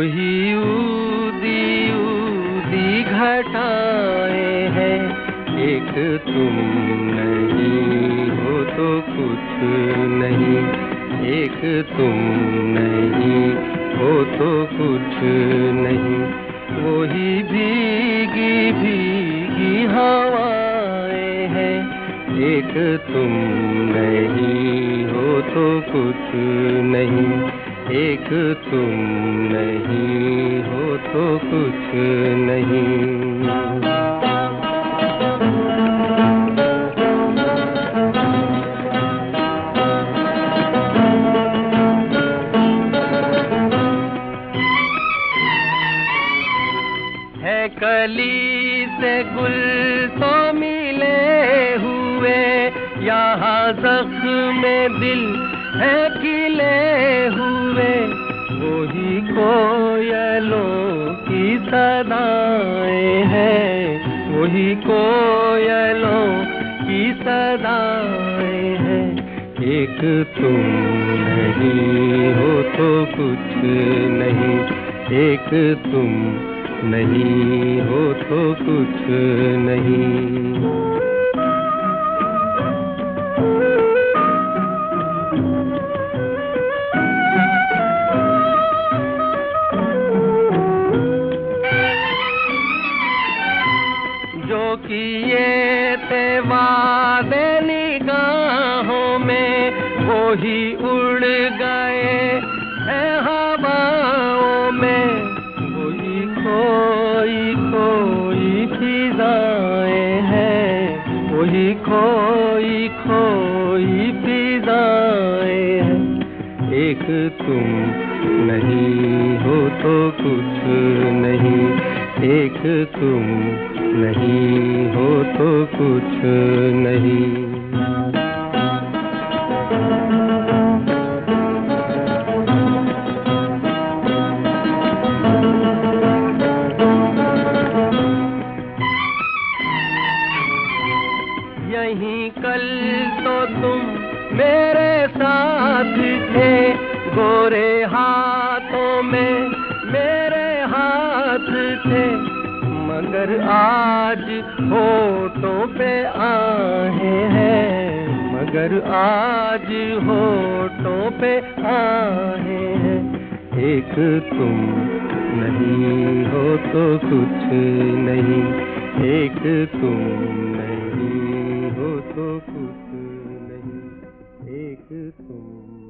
ही ऊदी ऊदी घटाएं हैं, एक तुम नहीं हो तो कुछ नहीं, एक तुम नहीं हो तो कुछ नहीं। वही भीगी भीगी हवाएं हैं, एक तुम नहीं हो तो कुछ नहीं, एक तुम नहीं हो तो कुछ नहीं। है कली से गुल तो मिले हुए, यहाँ जख्म दिल है खिले हुए। वही कोयलों की सदाएं हैं, वही कोयलों की सदाएं हैं। एक तुम नहीं हो तो कुछ नहीं, एक तुम नहीं हो तो कुछ नहीं। जो किए थे वादे निगाहों में, वो ही उड़ गए हैं हवाओं में। वही खोई खोई फिजाएं हैं, वही खोई खोई फिजाएं हैं। एक तुम नहीं हो तो कुछ नहीं, एक तुम नहीं हो तो कुछ नहीं। यहीं कल तो तुम मेरे साथ थे, गोरे हाथों में मेरे हाथ थे। मगर आज होठों पे आहें हैं, मगर आज होठों पे आहें हैं। एक तुम नहीं हो तो कुछ नहीं, एक तुम नहीं हो तो कुछ नहीं, एक तुम